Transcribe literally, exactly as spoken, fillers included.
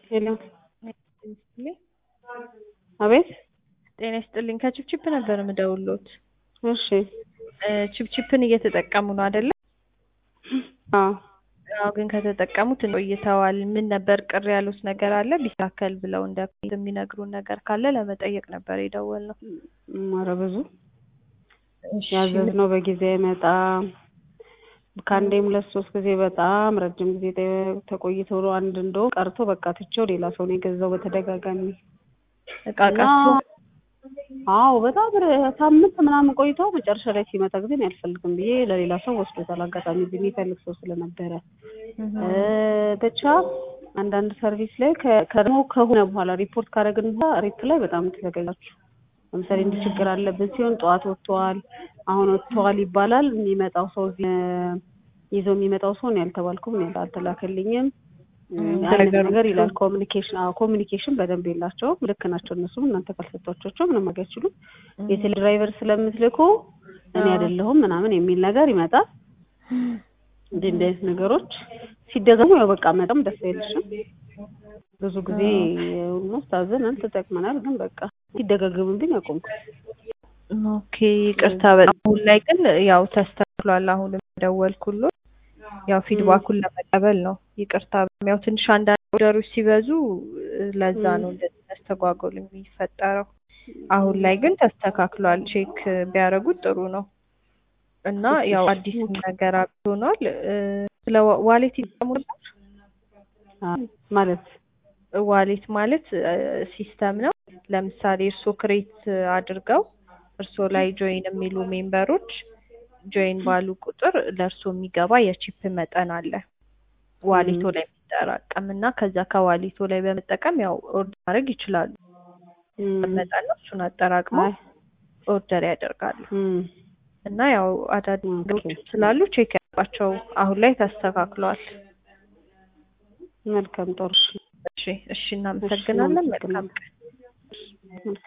ሄሎ ጤና አቤት ይስጥልኝ ከቺፕቺፕ ነበር የምደውልዎት። እሺ ቺፕቺፕን እየተጠቀሙ ነው አይደለ? አዎ አዎ ግን ከተጠቀሙት ቆይተዋል። ምን ነበር ቅር ያሉት ነገር አለ ቢስተካከል ብለው እንደ የሚነግሩን ነገር ካለ ለመጠየቅ ነበር የደወልነው። ኧረ ብዙ እሺ ያዘዝነው በጊዜ አይመጣም። ከአንዴም ሁለት ሶስት ጊዜ በጣም ረጅም ጊዜ ተቆይቶ ነው አንድ እንደው ቀርቶ በቃ ትቼው ሌላ ሰው ነው የገዛው በተደጋጋሚ እቃ ቀርቶ አዎ በጣም ሳምንት ምናምን ቆይቶ መጨረሻ ላይ ሲመጣ ጊዜ ነው አልፈልግም ብዬ ለሌላ ሰው ወስዶታል። አጋጣሚ እዚህ የሚፈልግ ሰው ስለነበረ ብቻ አንዳንድ ሰርቪስ ላይ ከደሞ ከሆነ በኋላ ሪፖርት ካደረግን በኋላ ሬት ላይ በጣም ትዘገያላችሁ። ለምሳሌ እንዲህ ችግር አለብን ሲሆን ጠዋት ወጥቷል አሁን ወጥቷል ይባላል። የሚመጣው ሰው ይዞ የሚመጣው ሰው ነው ያልተባልኩም ነው ያልተላከልኝም አይነት ነገር ይላል። ኮሙኒኬሽን አዎ ኮሙኒኬሽን በደንብ የላቸውም። ልክ ናቸው እነሱም እናንተ ካልሰጣቸው ምንም ማድረግ አይችሉም። የቴሌ ድራይቨር ስለምትልኩ እኔ አይደለሁም ምናምን የሚል ነገር ይመጣል። እንዲህ እንዲህ አይነት ነገሮች ሲደገሙ ያው በቃ መጣም ደስ አይልሽም። ብዙ ጊዜ ኦልሞስት አዘናል ተጠቅመናል ግን በቃ ሲደጋገምብኝ አቆምኩት። ኦኬ ይቅርታ በጣም አሁን ላይ ግን ያው ተስተካክሏል። አሁን ደወልኩልዎት ያው ፊድባኩን ለመቀበል ነው። ይቅርታ ያው ትንሽ አንዳንድ ኦርደሮች ሲበዙ ለዛ ነው እንደዚህ መስተጓጎል የሚፈጠረው። አሁን ላይ ግን ተስተካክሏል። ቼክ ቢያደርጉት ጥሩ ነው እና ያው አዲስ ነገር ሆኗል። ስለ ዋሌት ይጠቀሙ ነበር? ማለት ዋሌት ማለት ሲስተም ነው። ለምሳሌ እርሶ ክሬት አድርገው እርሶ ላይ ጆይን የሚሉ ሜምበሮች ጆይን ባሉ ቁጥር ለእርሶ የሚገባ የቺፕ መጠን አለ ዋሌቶ ላይ የሚጠራቀም እና ከዛ ከዋሌቶ ላይ በመጠቀም ያው ኦርደር ማድረግ ይችላሉ። መጠን ነው እሱን አጠራቅመው ኦርደር ያደርጋሉ እና ያው አዳዲስ ነገሮች ስላሉ ቼክ ያድርጓቸው። አሁን ላይ ተስተካክሏል። መልካም ጥሩ። እሺ እሺ እናመሰግናለን። መልካም ቀን።